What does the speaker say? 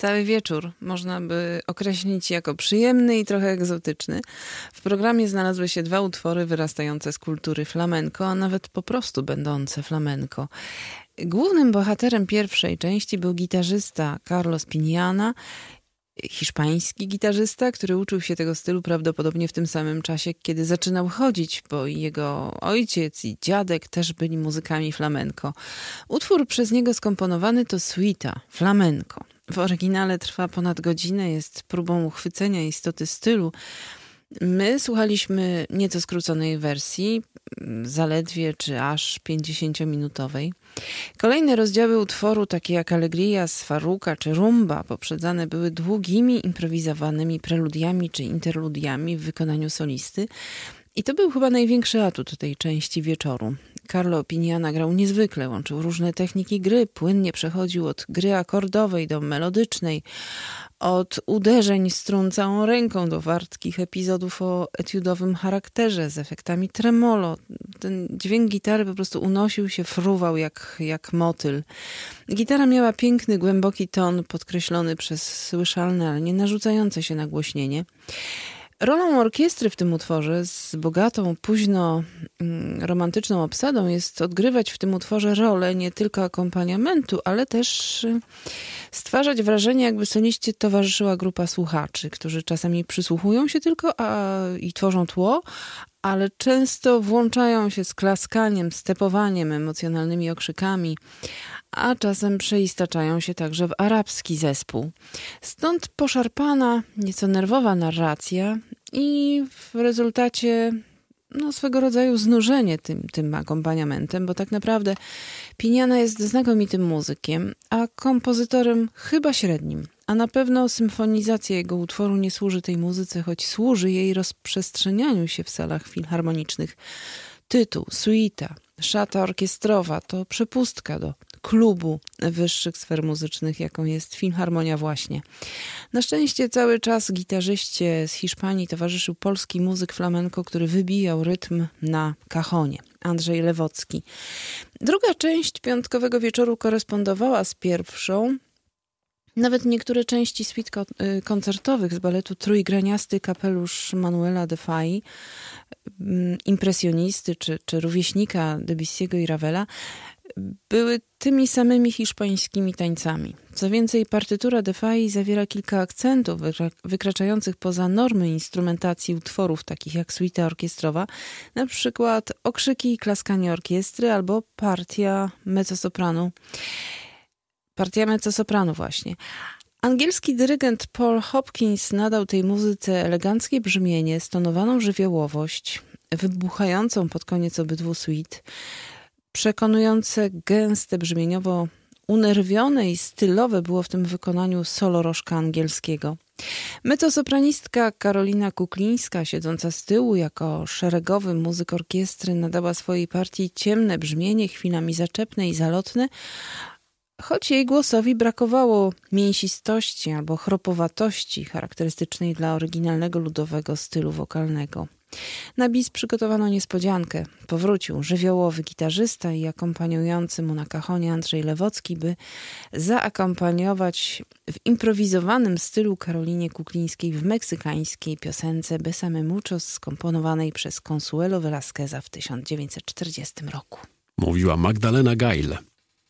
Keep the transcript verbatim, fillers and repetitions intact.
Cały wieczór można by określić jako przyjemny i trochę egzotyczny. W programie znalazły się dwa utwory wyrastające z kultury flamenco, a nawet po prostu będące flamenco. Głównym bohaterem pierwszej części był gitarzysta Carlos Piñana, hiszpański gitarzysta, który uczył się tego stylu prawdopodobnie w tym samym czasie, kiedy zaczynał chodzić, bo jego ojciec i dziadek też byli muzykami flamenco. Utwór przez niego skomponowany to suita, flamenco. W oryginale trwa ponad godzinę, jest próbą uchwycenia istoty stylu. My słuchaliśmy nieco skróconej wersji, zaledwie czy aż pięćdziesięciominutowej. Kolejne rozdziały utworu, takie jak Alegria z Farruka czy Rumba, poprzedzane były długimi, improwizowanymi preludiami czy interludiami w wykonaniu solisty. I to był chyba największy atut tej części wieczoru. Carlo Piñana grał niezwykle, łączył różne techniki gry, płynnie przechodził od gry akordowej do melodycznej, od uderzeń strun całą ręką do wartkich epizodów o etiudowym charakterze z efektami tremolo. Ten dźwięk gitary po prostu unosił się, fruwał jak, jak motyl. Gitara miała piękny, głęboki ton, podkreślony przez słyszalne, ale nie narzucające się nagłośnienie. Rolą orkiestry w tym utworze z bogatą, późno romantyczną obsadą jest odgrywać w tym utworze rolę nie tylko akompaniamentu, ale też stwarzać wrażenie, jakby soliście towarzyszyła grupa słuchaczy, którzy czasami przysłuchują się tylko a, i tworzą tło, ale często włączają się z klaskaniem, stepowaniem, emocjonalnymi okrzykami, a czasem przeistaczają się także w arabski zespół. Stąd poszarpana, nieco nerwowa narracja i w rezultacie no, swego rodzaju znużenie tym, tym akompaniamentem, bo tak naprawdę Piñana jest znakomitym muzykiem, a kompozytorem chyba średnim. A na pewno symfonizacja jego utworu nie służy tej muzyce, choć służy jej rozprzestrzenianiu się w salach filharmonicznych. Tytuł, suita, szata orkiestrowa to przepustka do klubu wyższych sfer muzycznych, jaką jest Filharmonia właśnie. Na szczęście cały czas gitarzyście z Hiszpanii towarzyszył polski muzyk flamenco, który wybijał rytm na cajonie. Andrzej Lewocki. Druga część piątkowego wieczoru korespondowała z pierwszą. Nawet niektóre części suite koncertowych z baletu Trójgraniasty kapelusz Manuela de Fai, impresjonisty czy, czy rówieśnika Debussy'ego i Ravela, były tymi samymi hiszpańskimi tańcami. Co więcej, partytura de Fai zawiera kilka akcentów wykraczających poza normy instrumentacji utworów, takich jak suita orkiestrowa, na przykład okrzyki i klaskanie orkiestry albo partia mezzosopranu. Partia mezzosopranu właśnie. Angielski dyrygent Paul Hopkins nadał tej muzyce eleganckie brzmienie, stonowaną żywiołowość, wybuchającą pod koniec obydwu suite, przekonujące, gęste, brzmieniowo unerwione i stylowe było w tym wykonaniu solo rożka angielskiego. Mezzosopranistka Karolina Kuklińska, siedząca z tyłu jako szeregowy muzyk orkiestry, nadała swojej partii ciemne brzmienie, chwilami zaczepne i zalotne, choć jej głosowi brakowało mięsistości albo chropowatości charakterystycznej dla oryginalnego ludowego stylu wokalnego. Na bis przygotowano niespodziankę. Powrócił żywiołowy gitarzysta i akompaniujący mu na cajonie Andrzej Lewocki, by zaakompaniować w improwizowanym stylu Karolinie Kuklińskiej w meksykańskiej piosence Bésame Mucho, skomponowanej przez Consuelo Velázqueza w tysiąc dziewięćset czterdziestym roku. Mówiła Magdalena Geil.